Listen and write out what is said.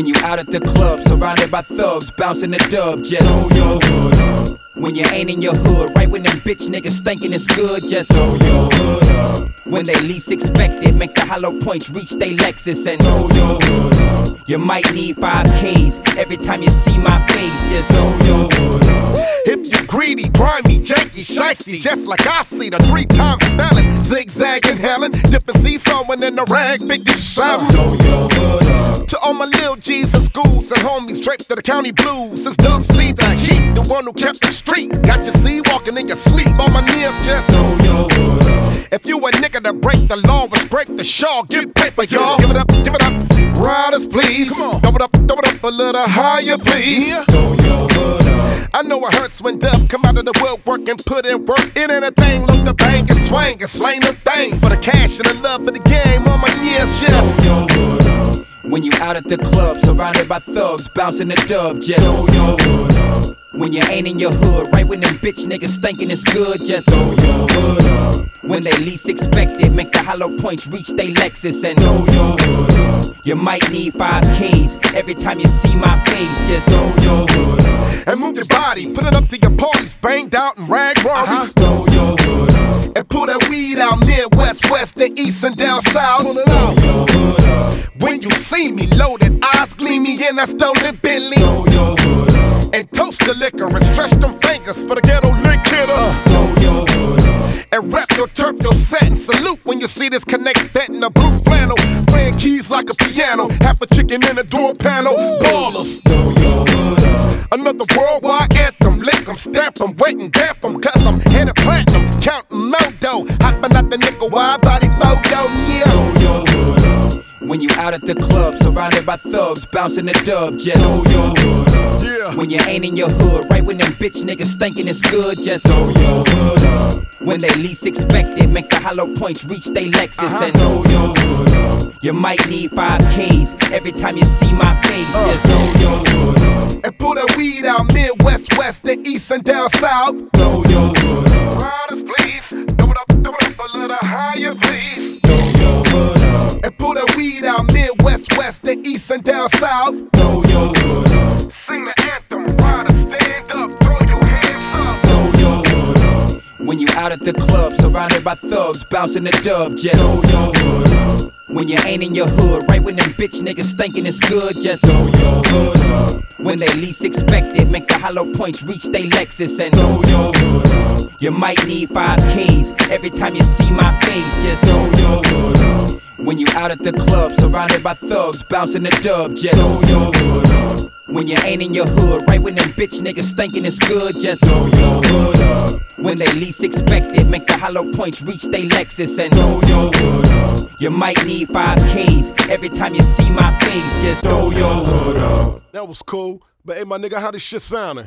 When you out at the club, surrounded by thugs, bouncing the dub, just throw your hood up. When you ain't in your hood, right when them bitch niggas thinking it's good, just throw your hood up. When they least expect it, make the hollow points reach they Lexus and throw your hood up. You might need 5Ks every time you see my face, just throw your hood up. If you greedy, grimy, janky, shiesty, just like I see the 3-time felon, zigzagging helen, dipping seesaw in the rag, big shine. Throw your hood up. To all my lil G's in schools and homies draped to the county blues, it's Dub C the heat, the one who kept the street. Got your C walking in your sleep, on my knees just throw your hood up. If you a nigga that break the law, was break the shawl, give paper, y'all. Give it up, give it up. Riders, please. Come on. Throw it up a little higher, please. Throw your hood up. I know it hurts when Dub come out of the woodwork and put in work. It ain't a thing, look the bang and swing and slang them things. For the cash and the love of the game, on my years just throw your hood up. When you out at the club, surrounded by thugs, bouncing the dub, just throw your hood up. When you ain't in your hood, right when them bitch niggas thinking it's good, just throw your hood up. When they least expect it, make the hollow points reach they Lexus and throw your hood up. You might need 5Ks every time you see my face, just throw your hood up. And move your body, put it up to your parties, banged out and rag Rarries. Throw your hood up. And pull that weed out Midwest, west, and east and down south. Pull it out. Throw your hood up. When you see me loaded, eyes gleamy in that stolen Bentley. Throw your hood up. And toast the liquor and stretch them fingers for the ghetto lick hitter. Throw your hood up. And rap your turf, your set, and salute when you see this connect that in a blue flannel. Playing keys like a piano, half a chicken in a door panel. Ballers. Throw your hood up. Another worldwide anthem, lick 'em, stamp 'em, wait and damp 'em, cause I'm headed platinum, counting no dough, hopping out the nickel, wide body photo, yeah. Throw your hood up. When you out at the club, surrounded by thugs, bouncing the dub, just throw your hood up. Yeah. When you ain't in your hood, right when them bitch niggas thinking it's good, just throw your hood up. When they least expect it, make the hollow points reach they Lexus and throw your hood up. You might need 5Ks every time you see my face, just throw your hood up. And pull that weed out Midwest, west, and east and down south. Throw your hood up. Riders, please. Throw it up a little higher, please. Throw your hood up. And pull that weed out Midwest, west, and east and down south. Throw your hood up. Sing the anthem, riders, stand up, throw your hands up. Throw your hood up. When you out at the club, surrounded by thugs, bouncing the dub, just throw your hood up. When you ain't in your hood, right when them bitch niggas thinking it's good, just throw your hood up. When they least expect it, make the hollow points reach they Lexus and throw your hood up. You might need 5Ks every time you see my face, just throw your hood up. When you out at the club, surrounded by thugs, bouncing the dub, just throw your hood up. When you ain't in your hood, right when them bitch niggas thinking it's good, just throw your hood up. When they least expect it, make the hollow points reach they Lexus and throw your hood up. You might need 5Ks every time you see my face, just throw your hood up. That was cool, but hey, my nigga, how this shit sounding?